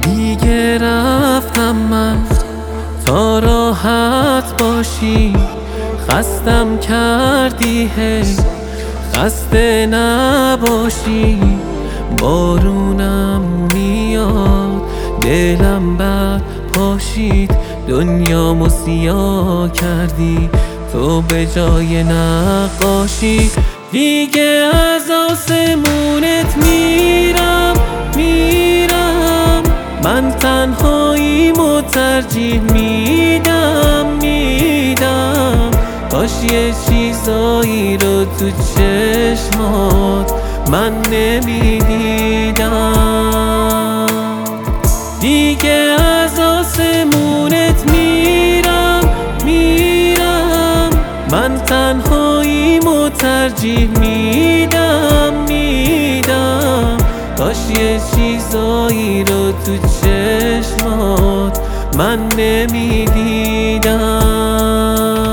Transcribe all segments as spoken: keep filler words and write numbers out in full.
دیگه رفتم من تا راحت باشی، خستم کردی هی خسته نباشی. بارونم میاد دلم بد پاشید، دنیامو سیاه کردی تو به جای نقاشی. دیگه از آسمونت میرم میرم، من تنهاییمو ترجیح میدم میدم. کاش یه چیزایی رو تو چشمات من نمیدیدم. دیگه از آسمونت میرم میرم، من تنهاییمو ترجیح میدم میدم. کاش یه چیزایی رو تو چشمات من نمیدیدم.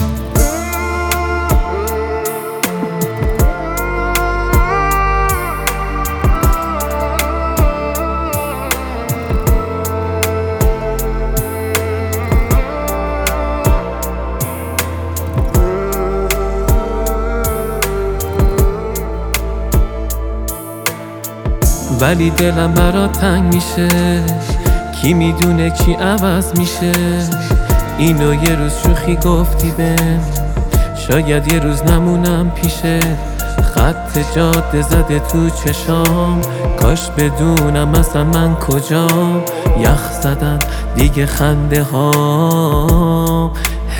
ولی دلم برات تنگ میشه، کی میدونه کی عوض میشه. اینو یه روز شوخی گفتی بهم، شاید یه روز نمونم پیشه. خط جاده زده تو چشام، کاش بدونم اصلا من کجام. یخ زدن دیگه خنده ها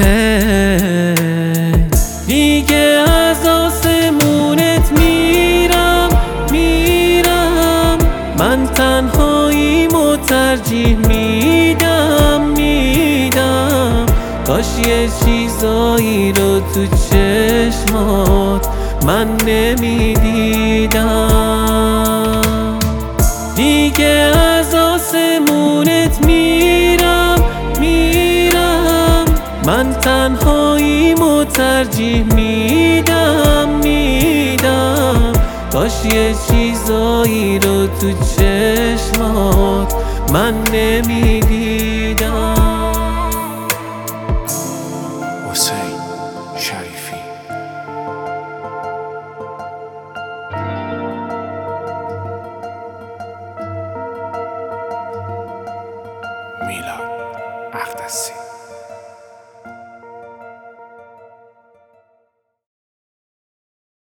دیگه از آسمونت میرم میرم، من تنهاییمو ترجیح میدم میدم. کاش یه چیزایی رو تو چشمات من نمیدیدم. دیگه از آسمونت میرم میرم، من تنهاییمو ترجیح میدم میدم. کاش یه چیزایی رو تو چشمات من نمیدیدم. حسین شریفی. میلاد اقدسی.